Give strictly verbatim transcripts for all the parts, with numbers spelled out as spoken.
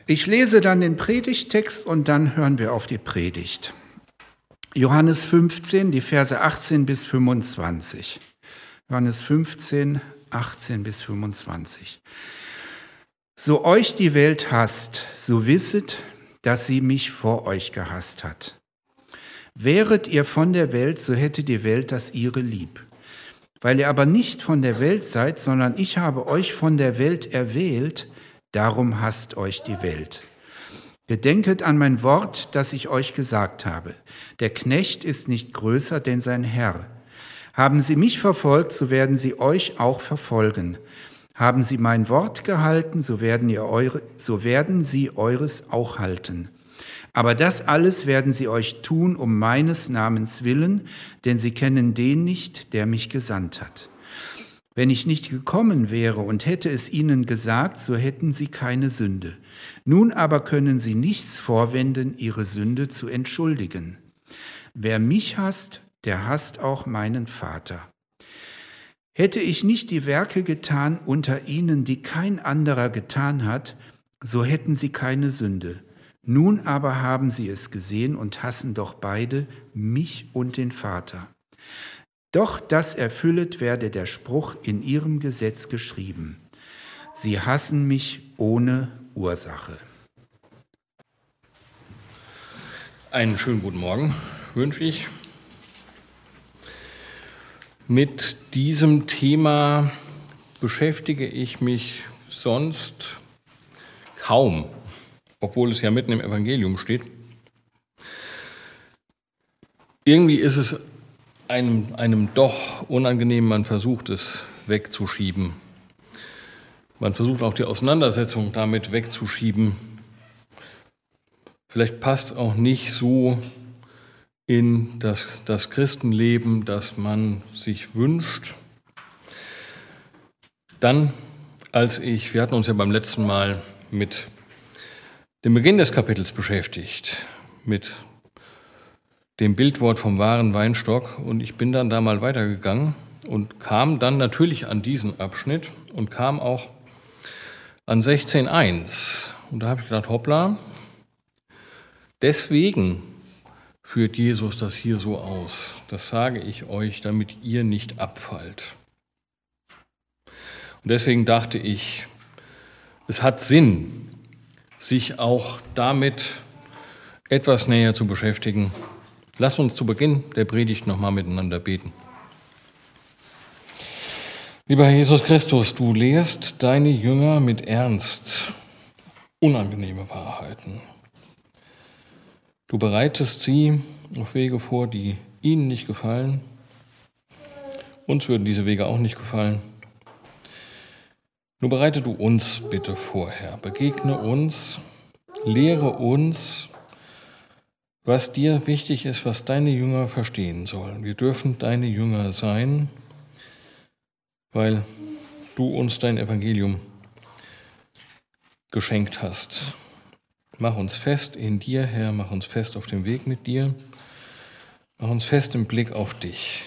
Ich lese dann den Predigttext und dann hören wir auf die Predigt. Johannes fünfzehn, die Verse achtzehn bis fünfundzwanzig. Johannes fünfzehn, achtzehn bis fünfundzwanzig. So euch die Welt hasst, so wisset, dass sie mich vor euch gehasst hat. Wäret ihr von der Welt, so hätte die Welt das ihre lieb. Weil ihr aber nicht von der Welt seid, sondern ich habe euch von der Welt erwählt, darum hasst euch die Welt. Gedenket an mein Wort, das ich euch gesagt habe. Der Knecht ist nicht größer denn sein Herr. Haben sie mich verfolgt, so werden sie euch auch verfolgen. Haben sie mein Wort gehalten, so werden, ihr eure, so werden sie eures auch halten. Aber das alles werden sie euch tun um meines Namens willen, denn sie kennen den nicht, der mich gesandt hat. Wenn ich nicht gekommen wäre und hätte es ihnen gesagt, so hätten sie keine Sünde. Nun aber können sie nichts vorwenden, ihre Sünde zu entschuldigen. Wer mich hasst, der hasst auch meinen Vater. Hätte ich nicht die Werke getan unter ihnen, die kein anderer getan hat, so hätten sie keine Sünde. Nun aber haben sie es gesehen und hassen doch beide, mich und den Vater. Doch das erfüllet werde der Spruch in ihrem Gesetz geschrieben. Sie hassen mich ohne Ursache. Einen schönen guten Morgen wünsche ich. Mit diesem Thema beschäftige ich mich sonst kaum, obwohl es ja mitten im Evangelium steht. Irgendwie ist es einem, einem doch unangenehm, man versucht es wegzuschieben. Man versucht auch die Auseinandersetzung damit wegzuschieben. Vielleicht passt es auch nicht so in das, das Christenleben, das man sich wünscht. Dann, als ich, wir hatten uns ja beim letzten Mal mit dem Beginn des Kapitels beschäftigt, mit dem Bildwort vom wahren Weinstock, und ich bin dann da mal weitergegangen und kam dann natürlich an diesen Abschnitt und kam auch an sechzehn eins. Und da habe ich gedacht, hoppla, deswegen führt Jesus das hier so aus. Das sage ich euch, damit ihr nicht abfallt. Und deswegen dachte ich, es hat Sinn, sich auch damit etwas näher zu beschäftigen. Lass uns zu Beginn der Predigt nochmal miteinander beten. Lieber Herr Jesus Christus, du lehrst deine Jünger mit Ernst unangenehme Wahrheiten. Du bereitest sie auf Wege vor, die ihnen nicht gefallen. Uns würden diese Wege auch nicht gefallen. Nur bereite du uns bitte vor, Herr. Begegne uns, lehre uns, was dir wichtig ist, was deine Jünger verstehen sollen. Wir dürfen deine Jünger sein, weil du uns dein Evangelium geschenkt hast. Mach uns fest in dir, Herr, mach uns fest auf dem Weg mit dir, mach uns fest im Blick auf dich.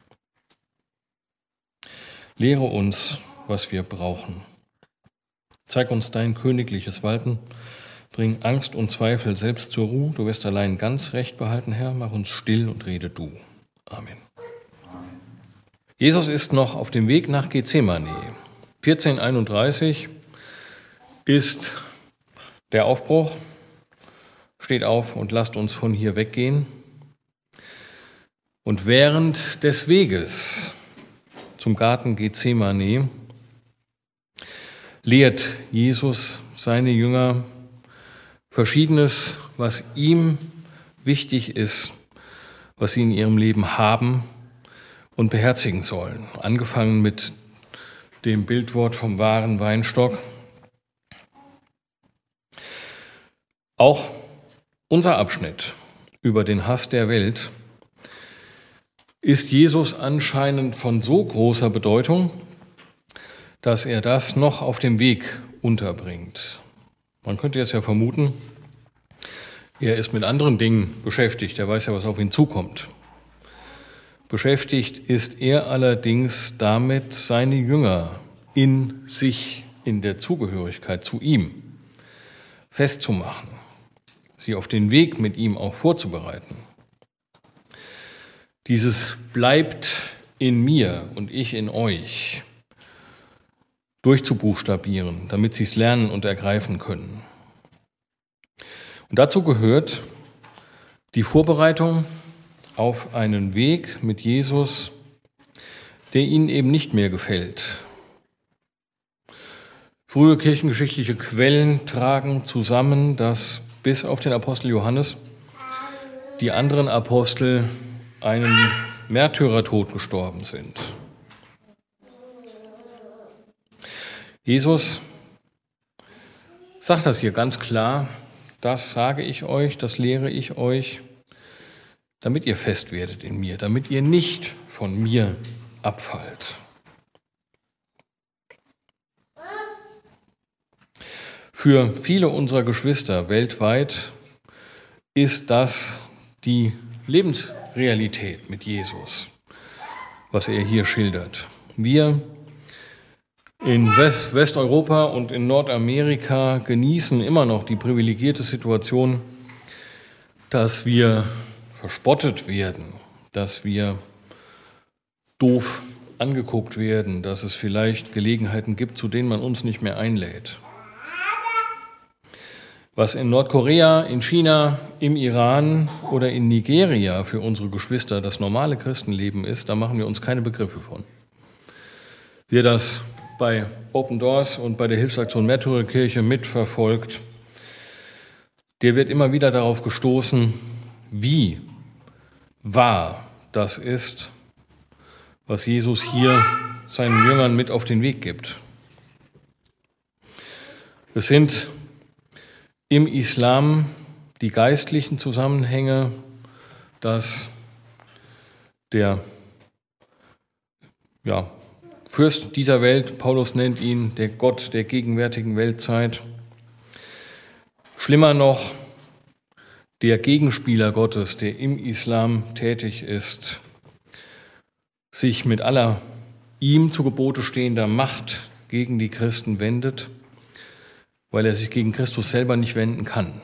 Lehre uns, was wir brauchen. Zeig uns dein königliches Walten, bring Angst und Zweifel selbst zur Ruhe, du wirst allein ganz recht behalten, Herr, mach uns still und rede du. Amen. Jesus ist noch auf dem Weg nach Gethsemane. vierzehn einunddreißig ist der Aufbruch. Steht auf und lasst uns von hier weggehen. Und während des Weges zum Garten Gethsemane lehrt Jesus seine Jünger Verschiedenes, was ihm wichtig ist, was sie in ihrem Leben haben und beherzigen sollen. Angefangen mit dem Bildwort vom wahren Weinstock. Auch unser Abschnitt über den Hass der Welt ist Jesus anscheinend von so großer Bedeutung, dass er das noch auf dem Weg unterbringt. Man könnte jetzt ja vermuten, er ist mit anderen Dingen beschäftigt, er weiß ja, was auf ihn zukommt. Beschäftigt ist er allerdings damit, seine Jünger in sich, in der Zugehörigkeit zu ihm festzumachen, sie auf den Weg mit ihm auch vorzubereiten. Dieses bleibt in mir und ich in euch durchzubuchstabieren, damit sie es lernen und ergreifen können. Und dazu gehört die Vorbereitung auf einen Weg mit Jesus, der ihnen eben nicht mehr gefällt. Frühe kirchengeschichtliche Quellen tragen zusammen, dass bis auf den Apostel Johannes die anderen Apostel einen Märtyrertod gestorben sind. Jesus sagt das hier ganz klar: Das sage ich euch, das lehre ich euch, damit ihr fest werdet in mir, damit ihr nicht von mir abfallt. Für viele unserer Geschwister weltweit ist das die Lebensrealität mit Jesus, was er hier schildert. Wir in West- Westeuropa und in Nordamerika genießen immer noch die privilegierte Situation, dass wir verspottet werden, dass wir doof angeguckt werden, dass es vielleicht Gelegenheiten gibt, zu denen man uns nicht mehr einlädt. Was in Nordkorea, in China, im Iran oder in Nigeria für unsere Geschwister das normale Christenleben ist, da machen wir uns keine Begriffe von. Wer das bei Open Doors und bei der Hilfsaktion Märtyrerkirche mitverfolgt, der wird immer wieder darauf gestoßen, wie wahr das ist, was Jesus hier seinen Jüngern mit auf den Weg gibt. Es sind im Islam die geistlichen Zusammenhänge, dass der ja, Fürst dieser Welt, Paulus nennt ihn der Gott der gegenwärtigen Weltzeit, schlimmer noch der Gegenspieler Gottes, der im Islam tätig ist, sich mit aller ihm zu Gebote stehender Macht gegen die Christen wendet, weil er sich gegen Christus selber nicht wenden kann.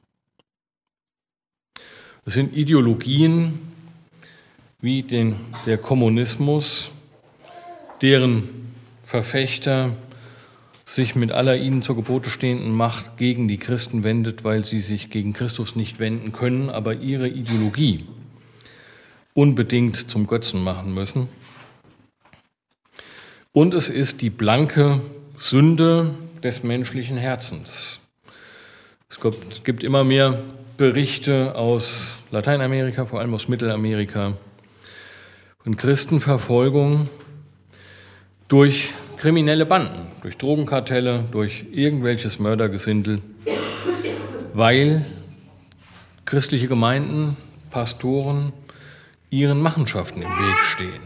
Es sind Ideologien wie den, der Kommunismus, deren Verfechter sich mit aller ihnen zur Gebote stehenden Macht gegen die Christen wendet, weil sie sich gegen Christus nicht wenden können, aber ihre Ideologie unbedingt zum Götzen machen müssen. Und es ist die blanke Sünde des menschlichen Herzens. Es gibt immer mehr Berichte aus Lateinamerika, vor allem aus Mittelamerika, von Christenverfolgung durch kriminelle Banden, durch Drogenkartelle, durch irgendwelches Mördergesindel, weil christliche Gemeinden, Pastoren ihren Machenschaften im Weg stehen.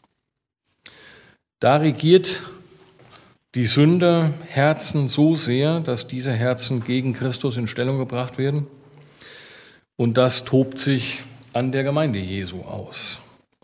Da regiert die Sünde Herzen so sehr, dass diese Herzen gegen Christus in Stellung gebracht werden, und das tobt sich an der Gemeinde Jesu aus.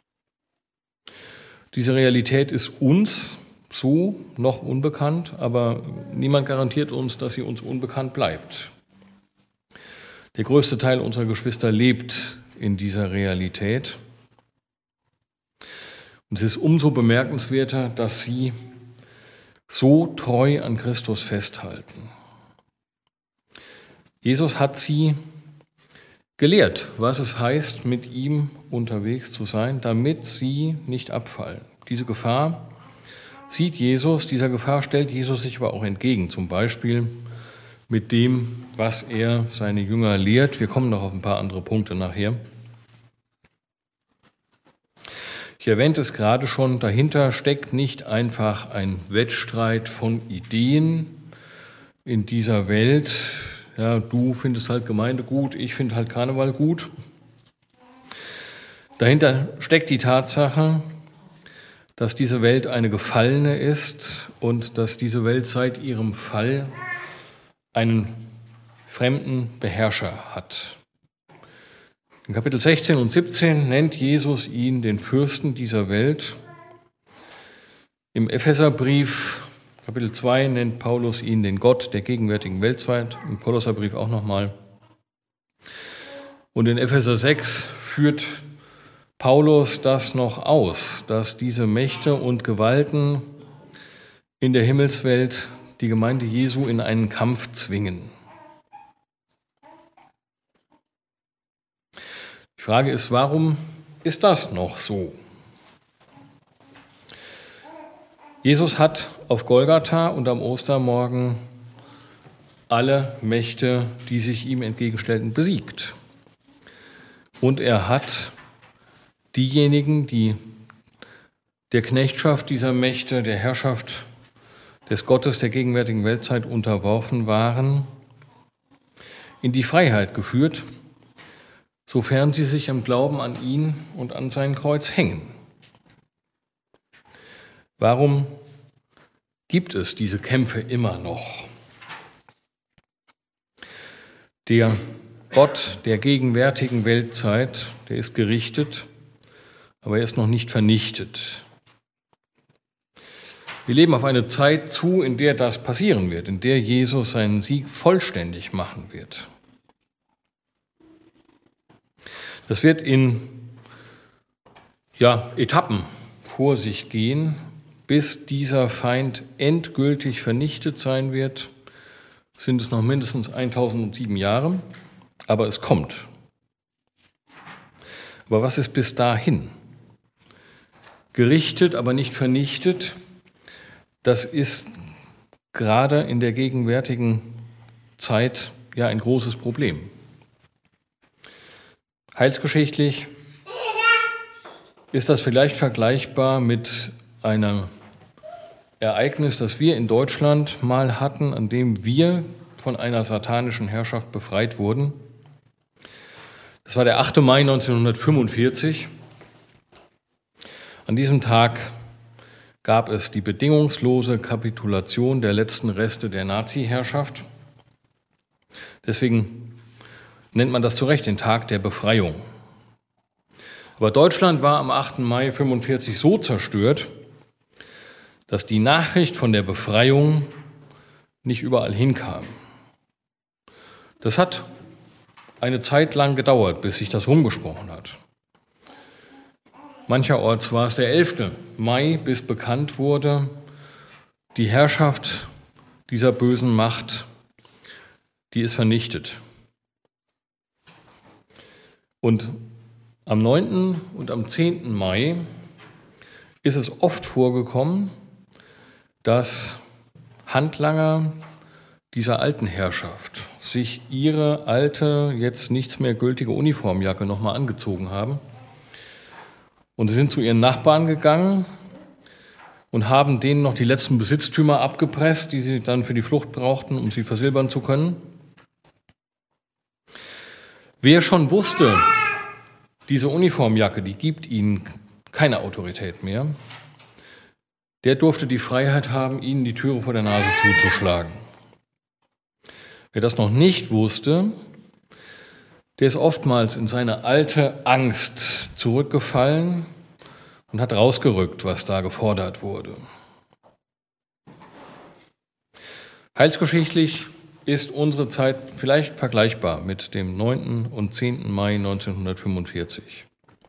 Diese Realität ist uns so noch unbekannt, aber niemand garantiert uns, dass sie uns unbekannt bleibt. Der größte Teil unserer Geschwister lebt in dieser Realität. Und es ist umso bemerkenswerter, dass sie so treu an Christus festhalten. Jesus hat sie gelehrt, was es heißt, mit ihm unterwegs zu sein, damit sie nicht abfallen. Diese Gefahr sieht Jesus, dieser Gefahr stellt Jesus sich aber auch entgegen, zum Beispiel mit dem, was er seine Jünger lehrt. Wir kommen noch auf ein paar andere Punkte nachher. Ich erwähnte es gerade schon, dahinter steckt nicht einfach ein Wettstreit von Ideen in dieser Welt. Ja, du findest halt Gemeinde gut, ich finde halt Karneval gut. Dahinter steckt die Tatsache, dass diese Welt eine gefallene ist und dass diese Welt seit ihrem Fall einen fremden Beherrscher hat. In Kapitel sechzehn und siebzehn nennt Jesus ihn den Fürsten dieser Welt. Im Epheserbrief Kapitel zwei nennt Paulus ihn den Gott der gegenwärtigen Weltzeit, im Kolosserbrief auch nochmal. Und in Epheser sechs führt Paulus das noch aus, dass diese Mächte und Gewalten in der Himmelswelt die Gemeinde Jesu in einen Kampf zwingen. Die Frage ist, warum ist das noch so? Jesus hat auf Golgatha und am Ostermorgen alle Mächte, die sich ihm entgegenstellten, besiegt. Und er hat diejenigen, die der Knechtschaft dieser Mächte, der Herrschaft des Gottes der gegenwärtigen Weltzeit unterworfen waren, in die Freiheit geführt, sofern sie sich im Glauben an ihn und an sein Kreuz hängen. Warum gibt es diese Kämpfe immer noch? Der Gott der gegenwärtigen Weltzeit, der ist gerichtet, aber er ist noch nicht vernichtet. Wir leben auf eine Zeit zu, in der das passieren wird, in der Jesus seinen Sieg vollständig machen wird. Das wird in ja, Etappen vor sich gehen, bis dieser Feind endgültig vernichtet sein wird. Sind es noch mindestens eintausendsieben Jahre, aber es kommt. Aber was ist bis dahin? Gerichtet, aber nicht vernichtet, das ist gerade in der gegenwärtigen Zeit ja ein großes Problem. Heilsgeschichtlich ist das vielleicht vergleichbar mit einem Ereignis, das wir in Deutschland mal hatten, an dem wir von einer satanischen Herrschaft befreit wurden. Das war der achte Mai neunzehnhundertfünfundvierzig. An diesem Tag gab es die bedingungslose Kapitulation der letzten Reste der Nazi-Herrschaft. Deswegen nennt man das zu Recht den Tag der Befreiung. Aber Deutschland war am achten Mai neunzehnhundertfünfundvierzig so zerstört, dass die Nachricht von der Befreiung nicht überall hinkam. Das hat eine Zeit lang gedauert, bis sich das rumgesprochen hat. Mancherorts war es der elfte Mai, bis bekannt wurde, die Herrschaft dieser bösen Macht, die ist vernichtet. Und am neunten und am zehnten Mai ist es oft vorgekommen, dass Handlanger dieser alten Herrschaft sich ihre alte, jetzt nichts mehr gültige Uniformjacke nochmal angezogen haben. Und sie sind zu ihren Nachbarn gegangen und haben denen noch die letzten Besitztümer abgepresst, die sie dann für die Flucht brauchten, um sie versilbern zu können. Wer schon wusste, diese Uniformjacke, die gibt ihnen keine Autorität mehr, der durfte die Freiheit haben, ihnen die Türe vor der Nase zuzuschlagen. Wer das noch nicht wusste, der ist oftmals in seine alte Angst zurückgefallen und hat rausgerückt, was da gefordert wurde. Heilsgeschichtlich ist unsere Zeit vielleicht vergleichbar mit dem neunten und zehnten Mai neunzehnhundertfünfundvierzig.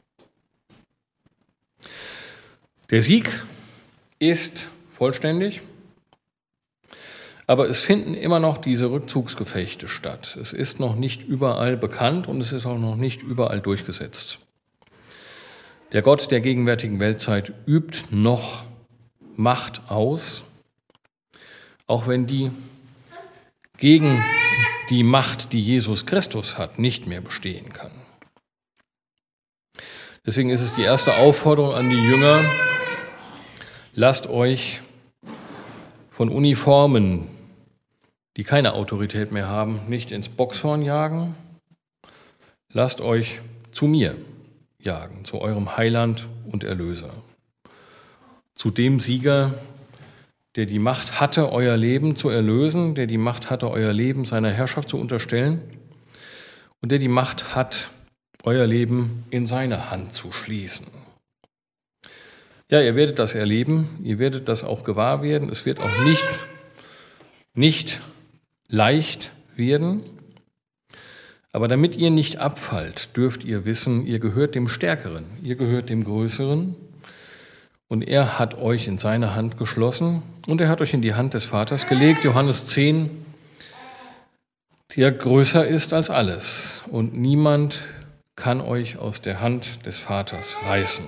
Der Sieg ist vollständig, aber es finden immer noch diese Rückzugsgefechte statt. Es ist noch nicht überall bekannt und es ist auch noch nicht überall durchgesetzt. Der Gott der gegenwärtigen Weltzeit übt noch Macht aus, auch wenn die gegen die Macht, die Jesus Christus hat, nicht mehr bestehen kann. Deswegen ist es die erste Aufforderung an die Jünger: Lasst euch von Uniformen, die keine Autorität mehr haben, nicht ins Bockshorn jagen. Lasst euch zu mir jagen, zu eurem Heiland und Erlöser, zu dem Sieger, der die Macht hatte, euer Leben zu erlösen, der die Macht hatte, euer Leben seiner Herrschaft zu unterstellen und der die Macht hat, euer Leben in seine Hand zu schließen. Ja, ihr werdet das erleben, ihr werdet das auch gewahr werden. Es wird auch nicht, nicht leicht werden. Aber damit ihr nicht abfallt, dürft ihr wissen, ihr gehört dem Stärkeren, ihr gehört dem Größeren. Und er hat euch in seine Hand geschlossen und er hat euch in die Hand des Vaters gelegt, Johannes zehn, der größer ist als alles. Und niemand kann euch aus der Hand des Vaters reißen.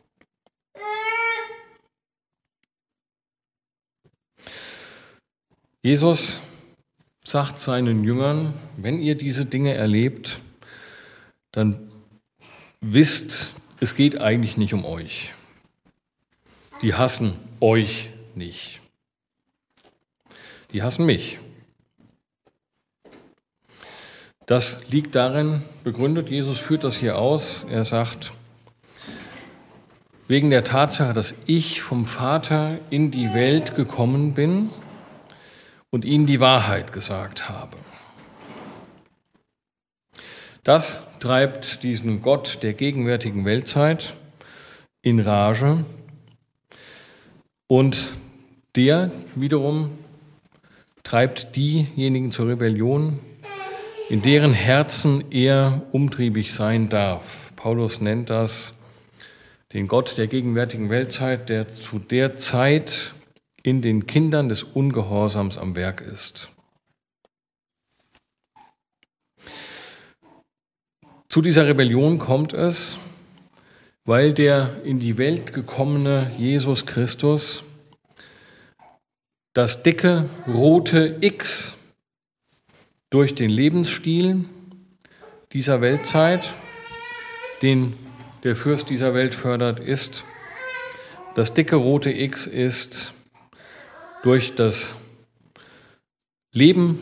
Jesus sagt seinen Jüngern, wenn ihr diese Dinge erlebt, dann wisst, es geht eigentlich nicht um euch. Die hassen euch nicht. Die hassen mich. Das liegt darin, begründet, Jesus führt das hier aus, er sagt, wegen der Tatsache, dass ich vom Vater in die Welt gekommen bin und ihnen die Wahrheit gesagt habe. Das treibt diesen Gott der gegenwärtigen Weltzeit in Rage und der wiederum treibt diejenigen zur Rebellion, in deren Herzen er umtriebig sein darf. Paulus nennt das den Gott der gegenwärtigen Weltzeit, der zu der Zeit in den Kindern des Ungehorsams am Werk ist. Zu dieser Rebellion kommt es, weil der in die Welt gekommene Jesus Christus das dicke rote X durch den Lebensstil dieser Weltzeit, den der Fürst dieser Welt fördert, ist, das dicke rote X ist durch das Leben,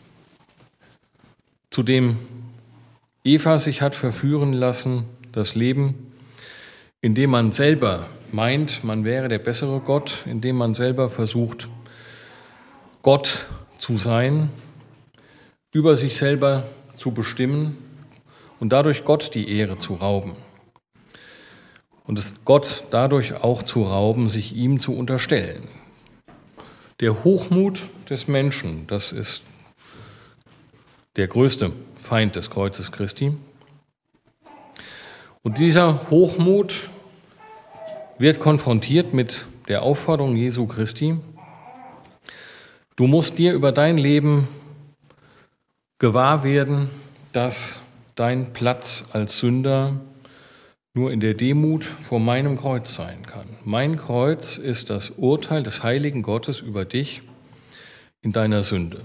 zu dem Eva sich hat verführen lassen, das Leben, in dem man selber meint, man wäre der bessere Gott, in dem man selber versucht, Gott zu sein, über sich selber zu bestimmen und dadurch Gott die Ehre zu rauben. Und es Gott dadurch auch zu rauben, sich ihm zu unterstellen. Der Hochmut des Menschen, das ist der größte Feind des Kreuzes Christi. Und dieser Hochmut wird konfrontiert mit der Aufforderung Jesu Christi: Du musst dir über dein Leben gewahr werden, dass dein Platz als Sünder nur in der Demut vor meinem Kreuz sein kann. Mein Kreuz ist das Urteil des heiligen Gottes über dich in deiner Sünde.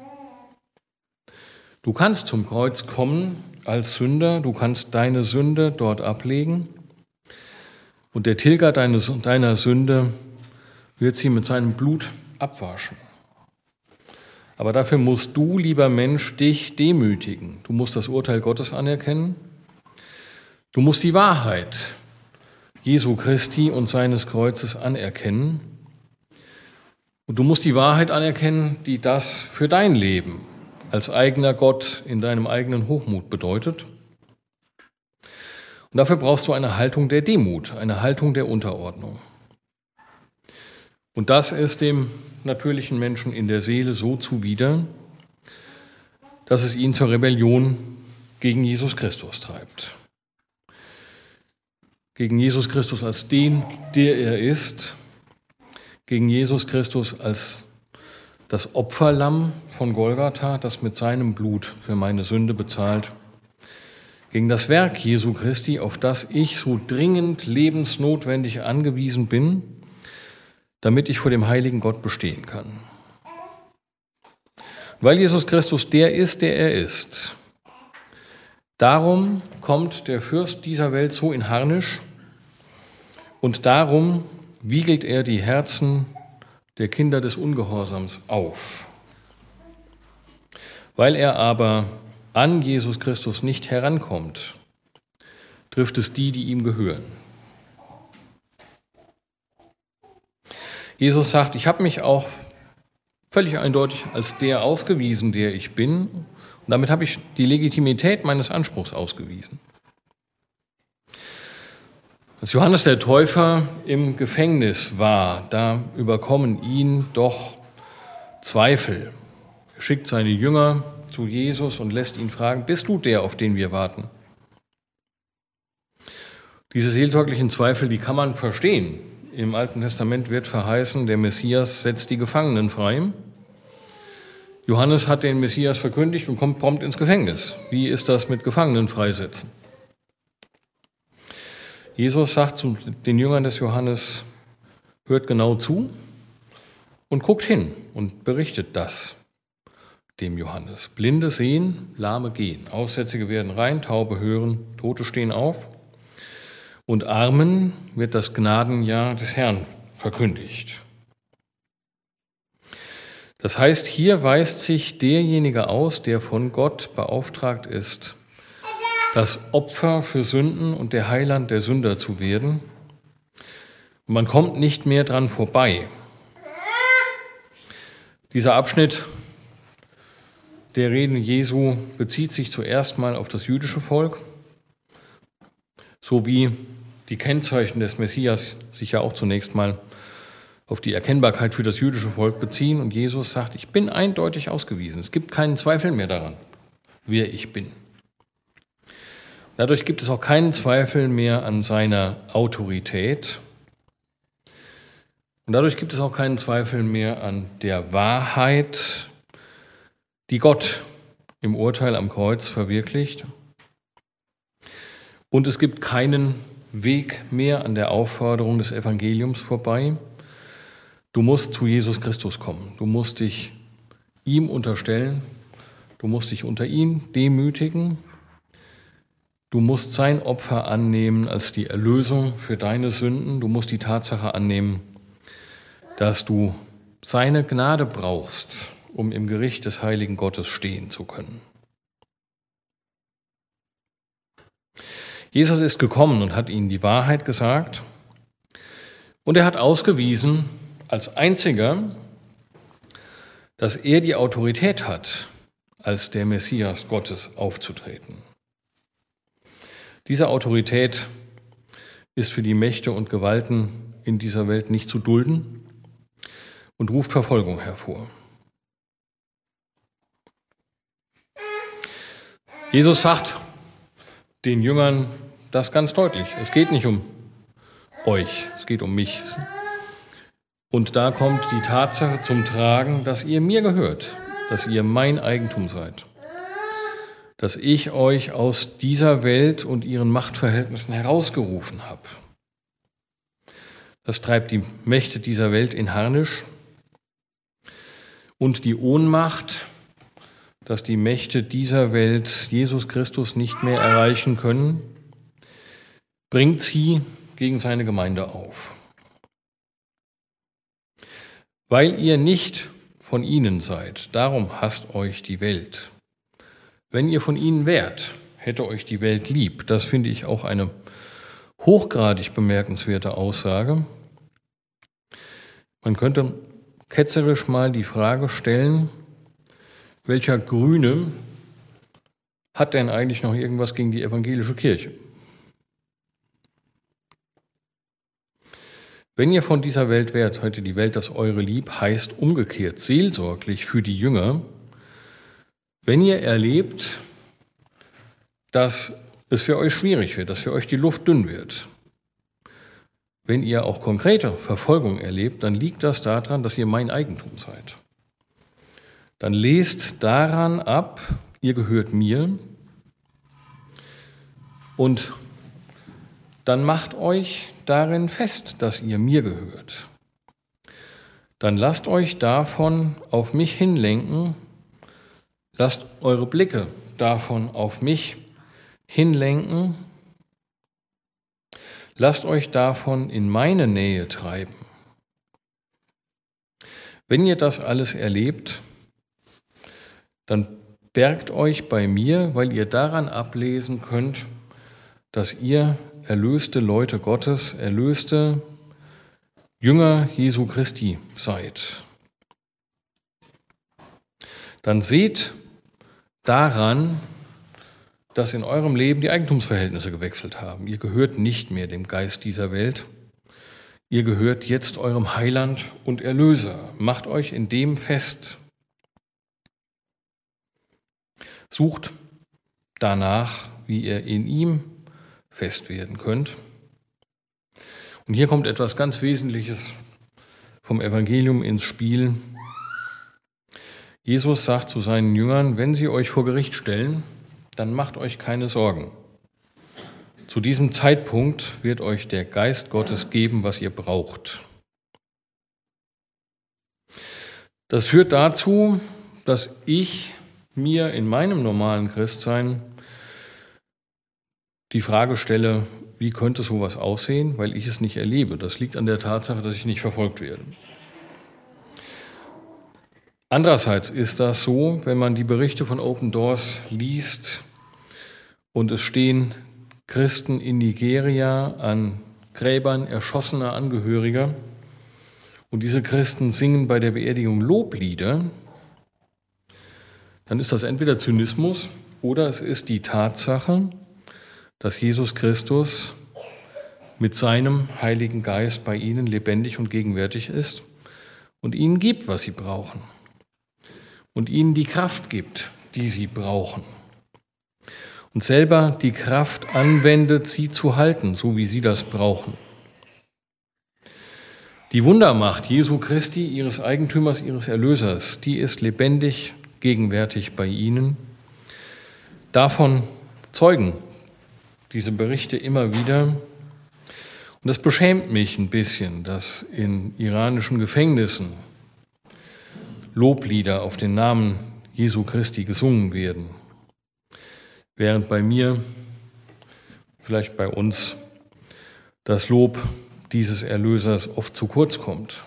Du kannst zum Kreuz kommen als Sünder, du kannst deine Sünde dort ablegen und der Tilger deiner Sünde wird sie mit seinem Blut abwaschen. Aber dafür musst du, lieber Mensch, dich demütigen. Du musst das Urteil Gottes anerkennen. Du musst die Wahrheit Jesu Christi und seines Kreuzes anerkennen. Und du musst die Wahrheit anerkennen, die das für dein Leben als eigener Gott in deinem eigenen Hochmut bedeutet. Und dafür brauchst du eine Haltung der Demut, eine Haltung der Unterordnung. Und das ist dem natürlichen Menschen in der Seele so zuwider, dass es ihn zur Rebellion gegen Jesus Christus treibt. Gegen Jesus Christus als den, der er ist, gegen Jesus Christus als das Opferlamm von Golgatha, das mit seinem Blut für meine Sünde bezahlt, gegen das Werk Jesu Christi, auf das ich so dringend lebensnotwendig angewiesen bin, damit ich vor dem heiligen Gott bestehen kann. Weil Jesus Christus der ist, der er ist, darum kommt der Fürst dieser Welt so in Harnisch und darum wiegelt er die Herzen der Kinder des Ungehorsams auf. Weil er aber an Jesus Christus nicht herankommt, trifft es die, die ihm gehören. Jesus sagt, ich habe mich auch völlig eindeutig als der ausgewiesen, der ich bin. Und damit habe ich die Legitimität meines Anspruchs ausgewiesen. Als Johannes der Täufer im Gefängnis war, da überkommen ihn doch Zweifel. Er schickt seine Jünger zu Jesus und lässt ihn fragen, bist du der, auf den wir warten? Diese seelsorglichen Zweifel, die kann man verstehen. Im Alten Testament wird verheißen, der Messias setzt die Gefangenen frei. Johannes hat den Messias verkündigt und kommt prompt ins Gefängnis. Wie ist das mit Gefangenen freisetzen? Jesus sagt zu den Jüngern des Johannes, hört genau zu und guckt hin und berichtet das dem Johannes. Blinde sehen, Lahme gehen, Aussätzige werden rein, Taube hören, Tote stehen auf und Armen wird das Gnadenjahr des Herrn verkündigt. Das heißt, hier weist sich derjenige aus, der von Gott beauftragt ist, das Opfer für Sünden und der Heiland der Sünder zu werden. Und man kommt nicht mehr dran vorbei. Dieser Abschnitt der Reden Jesu bezieht sich zuerst mal auf das jüdische Volk, sowie die Kennzeichen des Messias sich ja auch zunächst mal auf die Erkennbarkeit für das jüdische Volk beziehen. Und Jesus sagt, ich bin eindeutig ausgewiesen. Es gibt keinen Zweifel mehr daran, wer ich bin. Dadurch gibt es auch keinen Zweifel mehr an seiner Autorität. Und dadurch gibt es auch keinen Zweifel mehr an der Wahrheit, die Gott im Urteil am Kreuz verwirklicht. Und es gibt keinen Weg mehr an der Aufforderung des Evangeliums vorbei. Du musst zu Jesus Christus kommen. Du musst dich ihm unterstellen. Du musst dich unter ihn demütigen. Du musst sein Opfer annehmen als die Erlösung für deine Sünden. Du musst die Tatsache annehmen, dass du seine Gnade brauchst, um im Gericht des heiligen Gottes stehen zu können. Jesus ist gekommen und hat ihnen die Wahrheit gesagt und er hat ausgewiesen als einziger, dass er die Autorität hat, als der Messias Gottes aufzutreten. Diese Autorität ist für die Mächte und Gewalten in dieser Welt nicht zu dulden und ruft Verfolgung hervor. Jesus sagt den Jüngern das ganz deutlich. Es geht nicht um euch, es geht um mich. Und da kommt die Tatsache zum Tragen, dass ihr mir gehört, dass ihr mein Eigentum seid, dass ich euch aus dieser Welt und ihren Machtverhältnissen herausgerufen habe. Das treibt die Mächte dieser Welt in Harnisch und die Ohnmacht, dass die Mächte dieser Welt Jesus Christus nicht mehr erreichen können, bringt sie gegen seine Gemeinde auf. Weil ihr nicht von ihnen seid, darum hasst euch die Welt. Wenn ihr von ihnen wärt, hätte euch die Welt lieb. Das finde ich auch eine hochgradig bemerkenswerte Aussage. Man könnte ketzerisch mal die Frage stellen, welcher Grüne hat denn eigentlich noch irgendwas gegen die evangelische Kirche? Wenn ihr von dieser Welt wärt, hätte die Welt das eure lieb, heißt umgekehrt, seelsorglich für die Jünger, wenn ihr erlebt, dass es für euch schwierig wird, dass für euch die Luft dünn wird, wenn ihr auch konkrete Verfolgung erlebt, dann liegt das daran, dass ihr mein Eigentum seid. Dann lest daran ab, ihr gehört mir und dann macht euch darin fest, dass ihr mir gehört. Dann lasst euch davon auf mich hinlenken, lasst eure Blicke davon auf mich hinlenken, lasst euch davon in meine Nähe treiben. Wenn ihr das alles erlebt, dann bergt euch bei mir, weil ihr daran ablesen könnt, dass ihr erlöste Leute Gottes, erlöste Jünger Jesu Christi seid. Dann seht daran, dass in eurem Leben die Eigentumsverhältnisse gewechselt haben. Ihr gehört nicht mehr dem Geist dieser Welt. Ihr gehört jetzt eurem Heiland und Erlöser. Macht euch in dem fest. Sucht danach, wie ihr in ihm fest werden könnt. Und hier kommt etwas ganz Wesentliches vom Evangelium ins Spiel. Jesus sagt zu seinen Jüngern, wenn sie euch vor Gericht stellen, dann macht euch keine Sorgen. Zu diesem Zeitpunkt wird euch der Geist Gottes geben, was ihr braucht. Das führt dazu, dass ich mir in meinem normalen Christsein die Frage stelle, wie könnte sowas aussehen, weil ich es nicht erlebe. Das liegt an der Tatsache, dass ich nicht verfolgt werde. Andererseits ist das so, wenn man die Berichte von Open Doors liest und es stehen Christen in Nigeria an Gräbern erschossener Angehöriger und diese Christen singen bei der Beerdigung Loblieder, dann ist das entweder Zynismus oder es ist die Tatsache, dass Jesus Christus mit seinem Heiligen Geist bei ihnen lebendig und gegenwärtig ist und ihnen gibt, was sie brauchen und ihnen die Kraft gibt, die sie brauchen und selber die Kraft anwendet, sie zu halten, so wie sie das brauchen. Die Wundermacht Jesu Christi, ihres Eigentümers, ihres Erlösers, die ist lebendig, gegenwärtig bei ihnen. Davon zeugen diese Berichte immer wieder. Und das beschämt mich ein bisschen, dass in iranischen Gefängnissen Loblieder auf den Namen Jesu Christi gesungen werden, während bei mir, vielleicht bei uns, das Lob dieses Erlösers oft zu kurz kommt.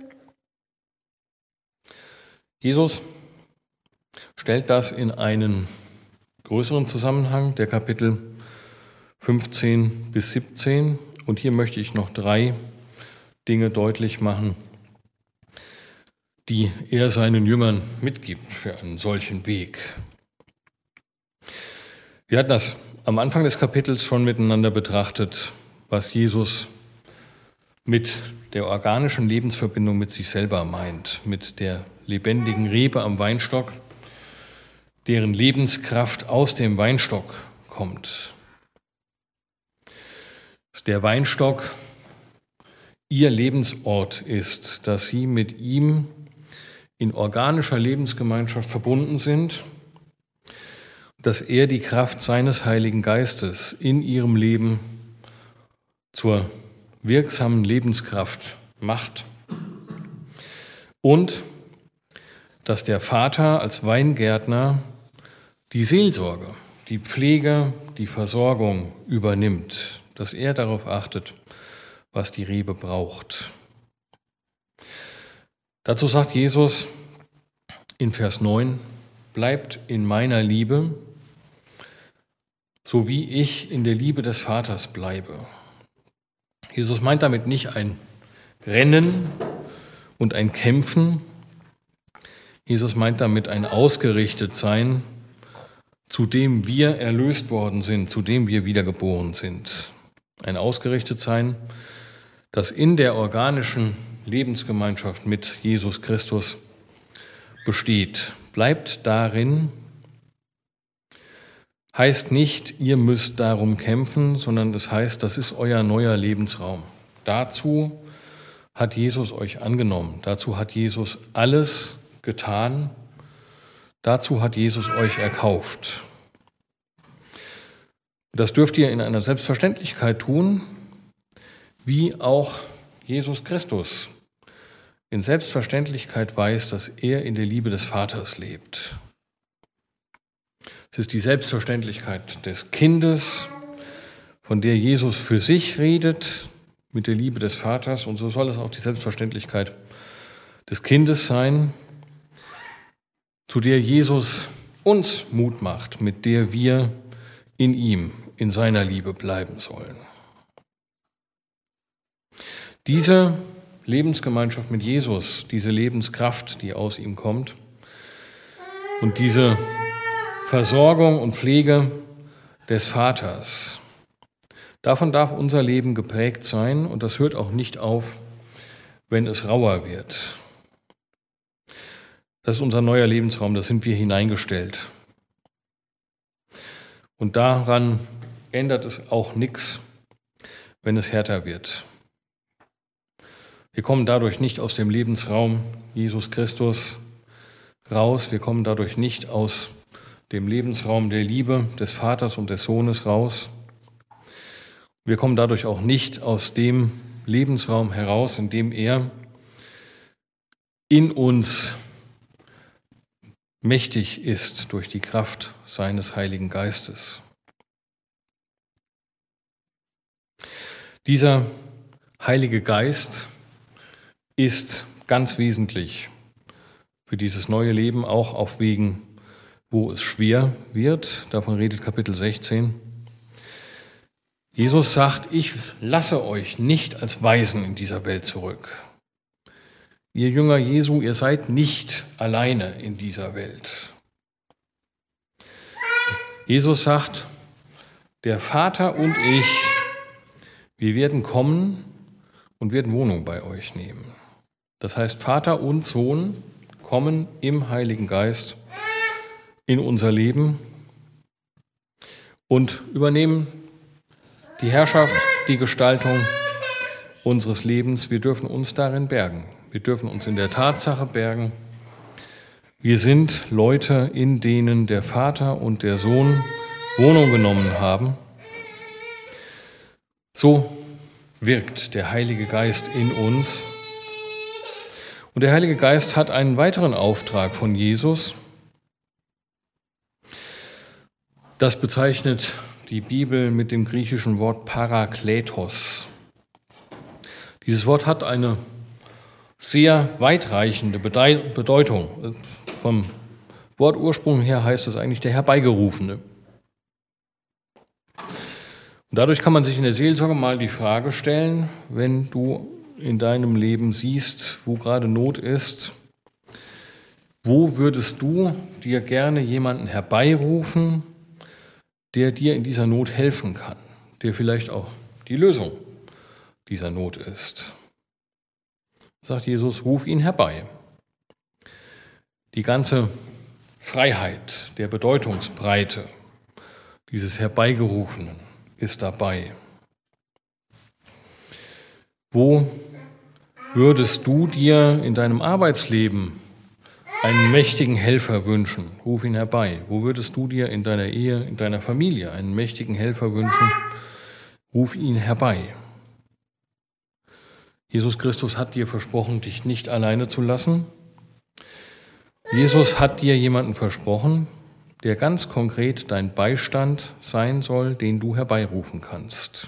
Jesus stellt das in einen größeren Zusammenhang der Kapitel fünfzehn bis siebzehn. Und hier möchte ich noch drei Dinge deutlich machen, die er seinen Jüngern mitgibt für einen solchen Weg. Wir hatten das am Anfang des Kapitels schon miteinander betrachtet, was Jesus mit der organischen Lebensverbindung mit sich selber meint, mit der lebendigen Rebe am Weinstock, deren Lebenskraft aus dem Weinstock kommt. Der Weinstock ihr Lebensort ist, dass sie mit ihm in organischer Lebensgemeinschaft verbunden sind, dass er die Kraft seines Heiligen Geistes in ihrem Leben zur wirksamen Lebenskraft macht und dass der Vater als Weingärtner die Seelsorge, die Pflege, die Versorgung übernimmt, dass er darauf achtet, was die Rebe braucht. Dazu sagt Jesus in Vers neun, bleibt in meiner Liebe, so wie ich in der Liebe des Vaters bleibe. Jesus meint damit nicht ein Rennen und ein Kämpfen. Jesus meint damit ein Ausgerichtetsein, zu dem wir erlöst worden sind, zu dem wir wiedergeboren sind. Ein Ausgerichtetsein, das in der organischen Lebensgemeinschaft mit Jesus Christus besteht. Bleibt darin, heißt nicht, ihr müsst darum kämpfen, sondern es heißt, das ist euer neuer Lebensraum. Dazu hat Jesus euch angenommen, dazu hat Jesus alles getan, dazu hat Jesus euch erkauft. Das dürft ihr in einer Selbstverständlichkeit tun, wie auch Jesus Christus in Selbstverständlichkeit weiß, dass er in der Liebe des Vaters lebt. Es ist die Selbstverständlichkeit des Kindes, von der Jesus für sich redet, mit der Liebe des Vaters. Und so soll es auch die Selbstverständlichkeit des Kindes sein, zu der Jesus uns Mut macht, mit der wir in ihm, in seiner Liebe bleiben sollen. Diese Lebensgemeinschaft mit Jesus, diese Lebenskraft, die aus ihm kommt und diese Versorgung und Pflege des Vaters. Davon darf unser Leben geprägt sein und das hört auch nicht auf, wenn es rauer wird. Das ist unser neuer Lebensraum, da sind wir hineingestellt. Und daran ändert es auch nichts, wenn es härter wird. Wir kommen dadurch nicht aus dem Lebensraum Jesus Christus raus, wir kommen dadurch nicht aus dem Lebensraum der Liebe des Vaters und des Sohnes raus. Wir kommen dadurch auch nicht aus dem Lebensraum heraus, in dem er in uns mächtig ist durch die Kraft seines Heiligen Geistes. Dieser Heilige Geist ist ganz wesentlich für dieses neue Leben, auch auf Wegen, wo es schwer wird. Davon redet Kapitel sechzehn. Jesus sagt, ich lasse euch nicht als Waisen in dieser Welt zurück. Ihr Jünger Jesu, ihr seid nicht alleine in dieser Welt. Jesus sagt, der Vater und ich, wir werden kommen und werden Wohnung bei euch nehmen. Das heißt, Vater und Sohn kommen im Heiligen Geist in unser Leben und übernehmen die Herrschaft, die Gestaltung unseres Lebens. Wir dürfen uns darin bergen. Wir dürfen uns in der Tatsache bergen. Wir sind Leute, in denen der Vater und der Sohn Wohnung genommen haben. So wirkt der Heilige Geist in uns. Und der Heilige Geist hat einen weiteren Auftrag von Jesus. Das bezeichnet die Bibel mit dem griechischen Wort Parakletos. Dieses Wort hat eine sehr weitreichende Bedeutung. Vom Wortursprung her heißt es eigentlich der Herbeigerufene. Und dadurch kann man sich in der Seelsorge mal die Frage stellen, wenn du in deinem Leben siehst, wo gerade Not ist, wo würdest du dir gerne jemanden herbeirufen, der dir in dieser Not helfen kann, der vielleicht auch die Lösung dieser Not ist? Sagt Jesus, ruf ihn herbei. Die ganze Freiheit der Bedeutungsbreite dieses Herbeigerufenen ist dabei. Wo würdest du dir in deinem Arbeitsleben einen mächtigen Helfer wünschen? Ruf ihn herbei. Wo würdest du dir in deiner Ehe, in deiner Familie einen mächtigen Helfer wünschen? Ruf ihn herbei. Jesus Christus hat dir versprochen, dich nicht alleine zu lassen. Jesus hat dir jemanden versprochen, der ganz konkret dein Beistand sein soll, den du herbeirufen kannst.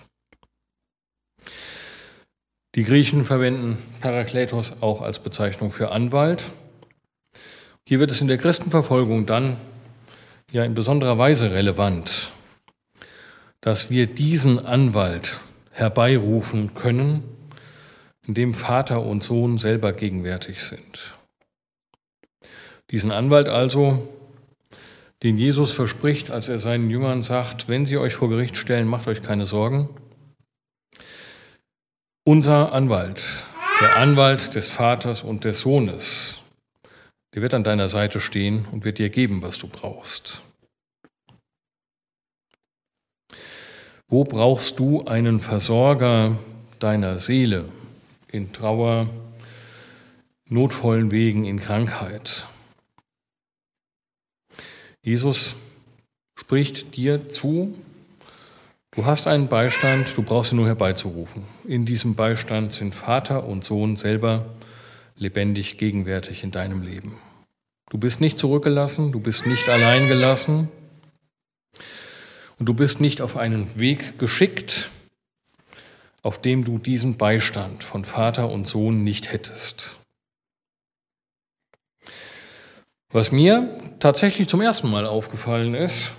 Die Griechen verwenden Parakletos auch als Bezeichnung für Anwalt. Hier wird es in der Christenverfolgung dann ja in besonderer Weise relevant, dass wir diesen Anwalt herbeirufen können, in dem Vater und Sohn selber gegenwärtig sind. Diesen Anwalt also, den Jesus verspricht, als er seinen Jüngern sagt, wenn sie euch vor Gericht stellen, macht euch keine Sorgen. Unser Anwalt, der Anwalt des Vaters und des Sohnes, der wird an deiner Seite stehen und wird dir geben, was du brauchst. Wo brauchst du einen Versorger deiner Seele in Trauer, notvollen Wegen, in Krankheit? Jesus spricht dir zu, du hast einen Beistand, du brauchst ihn nur herbeizurufen. In diesem Beistand sind Vater und Sohn selber lebendig gegenwärtig in deinem Leben. Du bist nicht zurückgelassen, du bist nicht allein gelassen und du bist nicht auf einen Weg geschickt, auf dem du diesen Beistand von Vater und Sohn nicht hättest. Was mir tatsächlich zum ersten Mal aufgefallen ist,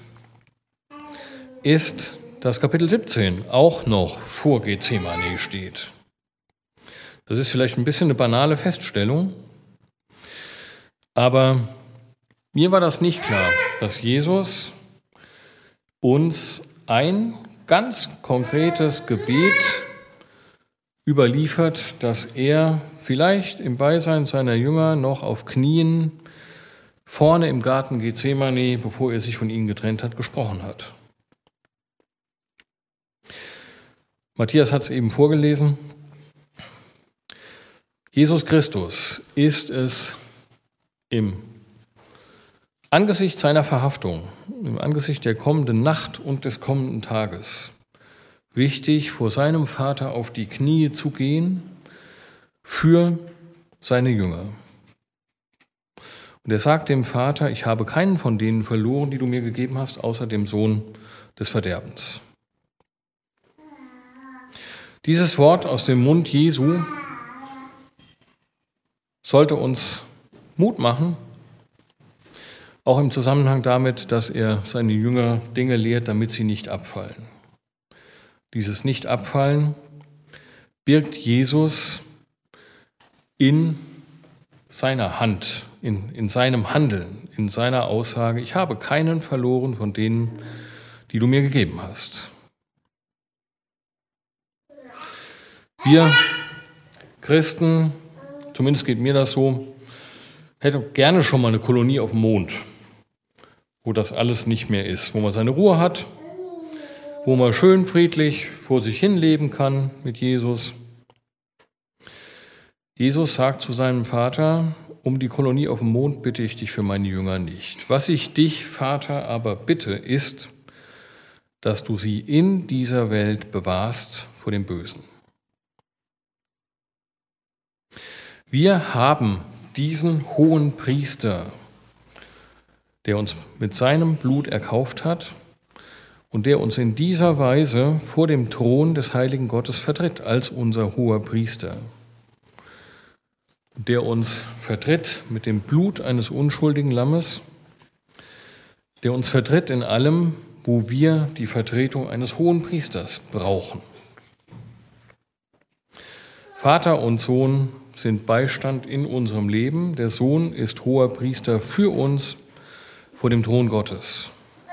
ist, dass Kapitel siebzehn auch noch vor Gethsemane steht. Das ist vielleicht ein bisschen eine banale Feststellung, aber mir war das nicht klar, dass Jesus uns ein ganz konkretes Gebet überliefert, das er vielleicht im Beisein seiner Jünger noch auf Knien vorne im Garten Gethsemane, bevor er sich von ihnen getrennt hat, gesprochen hat. Matthias hat es eben vorgelesen. Jesus Christus ist es im Angesicht seiner Verhaftung, im Angesicht der kommenden Nacht und des kommenden Tages wichtig, vor seinem Vater auf die Knie zu gehen für seine Jünger. Und er sagt dem Vater, ich habe keinen von denen verloren, die du mir gegeben hast, außer dem Sohn des Verderbens. Dieses Wort aus dem Mund Jesu sollte uns Mut machen, auch im Zusammenhang damit, dass er seine Jünger Dinge lehrt, damit sie nicht abfallen. Dieses Nicht-Abfallen birgt Jesus in seiner Hand, in, in seinem Handeln, in seiner Aussage, ich habe keinen verloren von denen, die du mir gegeben hast. Wir Christen, zumindest geht mir das so, hätten gerne schon mal eine Kolonie auf dem Mond, wo das alles nicht mehr ist, wo man seine Ruhe hat, wo man schön friedlich vor sich hin leben kann mit Jesus. Jesus sagt zu seinem Vater, um die Kolonie auf dem Mond bitte ich dich für meine Jünger nicht. Was ich dich, Vater, aber bitte, ist, dass du sie in dieser Welt bewahrst vor dem Bösen. Wir haben diesen hohen Priester, der uns mit seinem Blut erkauft hat und der uns in dieser Weise vor dem Thron des heiligen Gottes vertritt als unser hoher Priester, der uns vertritt mit dem Blut eines unschuldigen Lammes, der uns vertritt in allem, wo wir die Vertretung eines hohen Priesters brauchen. Vater und Sohn sind Beistand in unserem Leben. Der Sohn ist hoher Priester für uns vor dem Thron Gottes.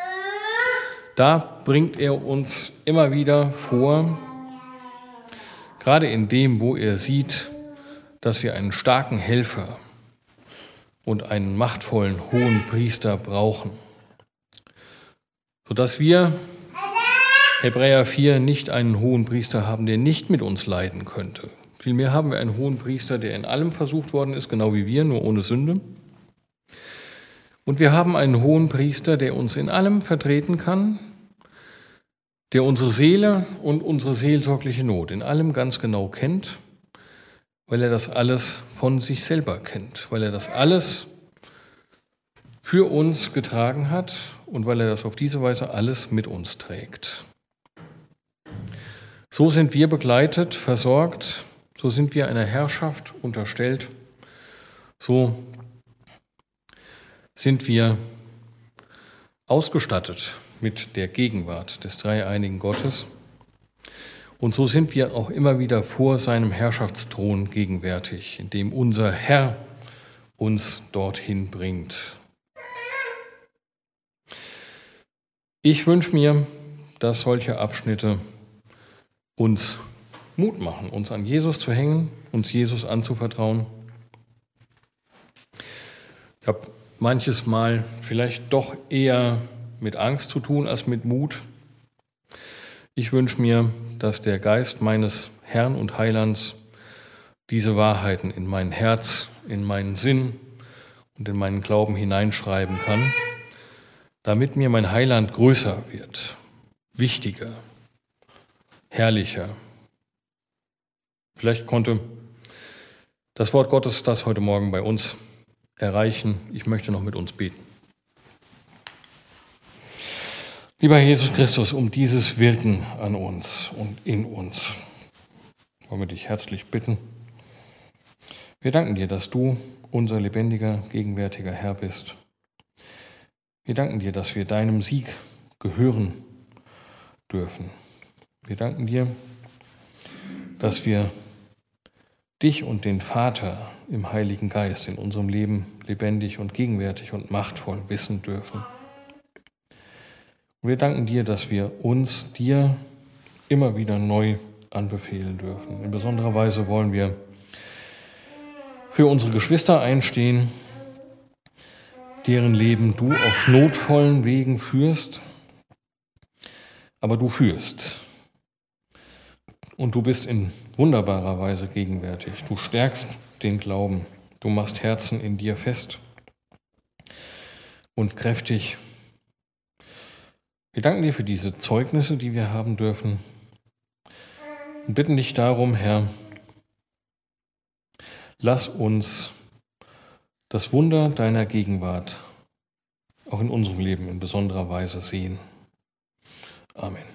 Da bringt er uns immer wieder vor, gerade in dem, wo er sieht, dass wir einen starken Helfer und einen machtvollen hohen Priester brauchen, sodass wir, Hebräer vier, nicht einen hohen Priester haben, der nicht mit uns leiden könnte. Vielmehr haben wir einen hohen Priester, der in allem versucht worden ist, genau wie wir, nur ohne Sünde. Und wir haben einen hohen Priester, der uns in allem vertreten kann, der unsere Seele und unsere seelsorgliche Not in allem ganz genau kennt, weil er das alles von sich selber kennt, weil er das alles für uns getragen hat und weil er das auf diese Weise alles mit uns trägt. So sind wir begleitet, versorgt, so sind wir einer Herrschaft unterstellt, so sind wir ausgestattet mit der Gegenwart des dreieinigen Gottes. Und so sind wir auch immer wieder vor seinem Herrschaftsthron gegenwärtig, in dem unser Herr uns dorthin bringt. Ich wünsche mir, dass solche Abschnitte uns Mut machen, uns an Jesus zu hängen, uns Jesus anzuvertrauen. Ich habe manches Mal vielleicht doch eher mit Angst zu tun als mit Mut. Ich wünsche mir, dass der Geist meines Herrn und Heilands diese Wahrheiten in mein Herz, in meinen Sinn und in meinen Glauben hineinschreiben kann, damit mir mein Heiland größer wird, wichtiger, herrlicher. Vielleicht konnte das Wort Gottes das heute Morgen bei uns erreichen. Ich möchte noch mit uns beten. Lieber Jesus Christus, um dieses Wirken an uns und in uns wollen wir dich herzlich bitten. Wir danken dir, dass du unser lebendiger, gegenwärtiger Herr bist. Wir danken dir, dass wir deinem Sieg gehören dürfen. Wir danken dir, dass wir dich und den Vater im Heiligen Geist in unserem Leben lebendig und gegenwärtig und machtvoll wissen dürfen. Und wir danken dir, dass wir uns dir immer wieder neu anbefehlen dürfen. In besonderer Weise wollen wir für unsere Geschwister einstehen, deren Leben du auf notvollen Wegen führst, aber du führst. Und du bist in wunderbarer Weise gegenwärtig. Du stärkst den Glauben, du machst Herzen in dir fest und kräftig. Wir danken dir für diese Zeugnisse, die wir haben dürfen, und bitten dich darum, Herr, lass uns das Wunder deiner Gegenwart auch in unserem Leben in besonderer Weise sehen. Amen.